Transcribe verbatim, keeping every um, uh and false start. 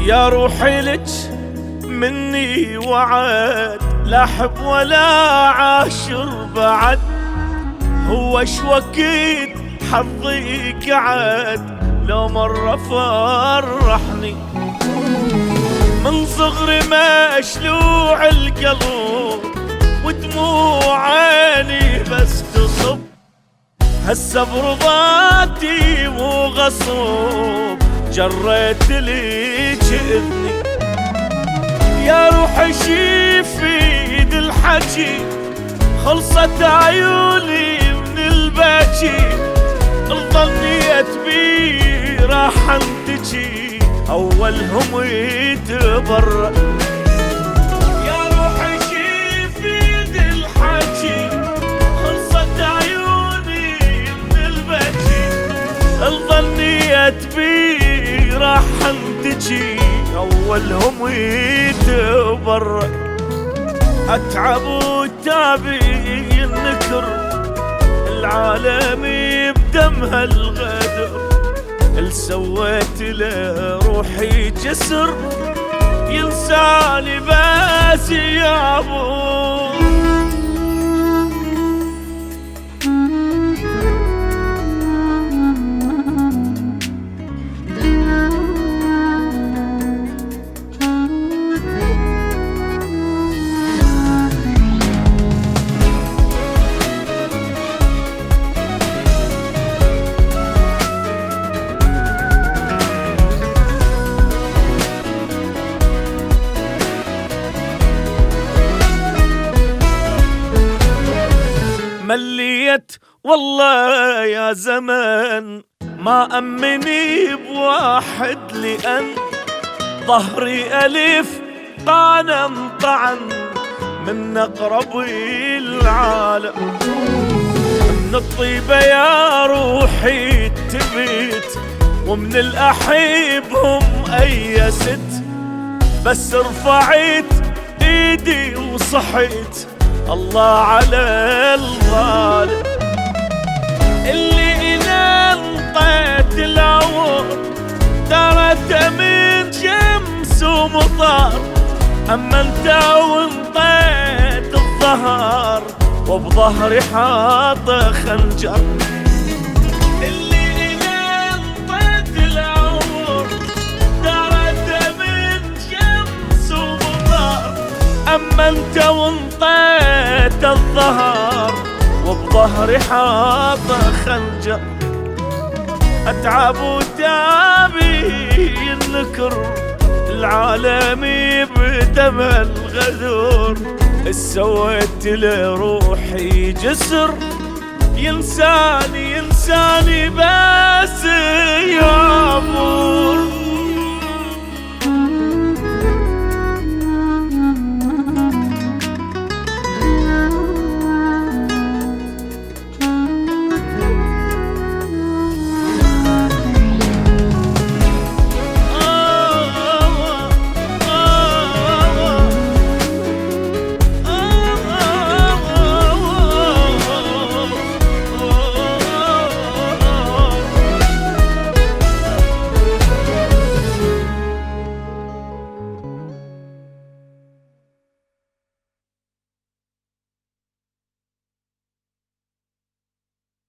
يا روحي لك مني وعد، لا احب ولا عاشر بعد. هو شوكيد حظي قعد لو مرة فرحني، من صغري مشلوع القلب ودموع عيني بس تصب. هسه برضاتي مو غصب جريت ليك اذني. يا روحي شيفيد الحكي خلصت عيوني من البكي، الظنيت بي راح انتجي اولهم يتبرأ. يا روحي شيفيد الحكي خلصت عيوني من البكي، الظنيت بي راح انتجي اولهم يتبرأ. اتعب وتابي النكر العالم بدمها الغدر، اللي سويت له روحي جسر ينساني بس يا ابو. مليت والله يا زمان ما أمني بواحد، لأن ظهري ألف طعن طعن من أقرب العالم. من الطيبة يا روحي تبيت ومن الأحبهم أيست، بس رفعت إيدي وصحيت الله على الظالم اللي إذا انطيت العور درت من شمس ومطر. أما انت وانطيت الظهر وبظهري حاط خنجر، اللي إذا انطيت العور درت من شمس ومطر. أما انت وانطيت الظهر وبظهري حاط خنجر. اتعب وتابي النكر العالم بدم الغدر، سويت لروحي جسر ينساني ينساني بس